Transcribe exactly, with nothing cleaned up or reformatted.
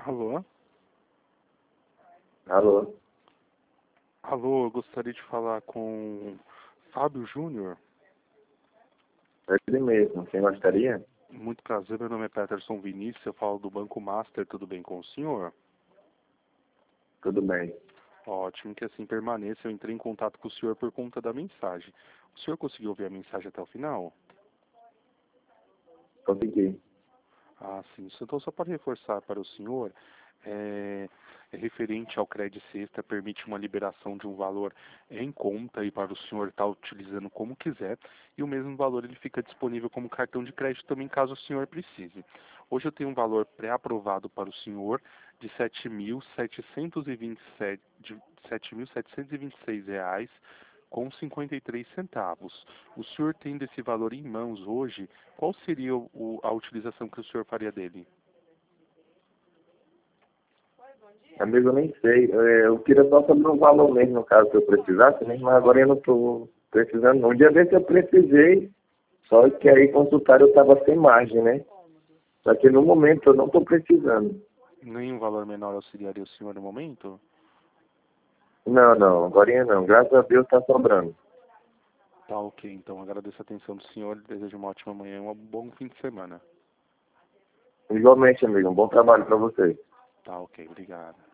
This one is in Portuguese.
Alô? Alô? Alô, eu gostaria de falar com Fábio Júnior. É ele mesmo. Quem gostaria? Muito prazer, meu nome é Peterson Vinícius, eu falo do Banco Master, tudo bem com o senhor? Tudo bem. Ótimo, que assim permaneça, eu entrei em contato com o senhor por conta da mensagem. O senhor conseguiu ouvir a mensagem até o final? Consegui. Ah, sim. Então, só para reforçar para o senhor, é, é referente ao crédito sexta, permite uma liberação de um valor em conta e para o senhor estar utilizando como quiser, e o mesmo valor ele fica disponível como cartão de crédito também, caso o senhor precise. Hoje eu tenho um valor pré-aprovado para o senhor de sete mil setecentos e vinte e sete, de sete mil setecentos e vinte e seis reais com cinquenta e três centavos. O senhor tendo esse valor em mãos hoje, qual seria o, a utilização que o senhor faria dele? Amigo, eu nem sei. É, Eu queria só saber o valor mesmo, no caso, se eu precisasse, né? Mas agora eu não estou precisando. não. Um dia desse eu precisei, só que aí consultar eu estava sem margem, né? Só que no momento eu não estou precisando. Nenhum valor menor auxiliaria o senhor no momento? Não, não. Agora não. Graças a Deus está sobrando. Tá ok, então agradeço a atenção do senhor, desejo uma ótima manhã e um bom fim de semana. Igualmente, amigo. Um bom trabalho para você. Tá ok, obrigado.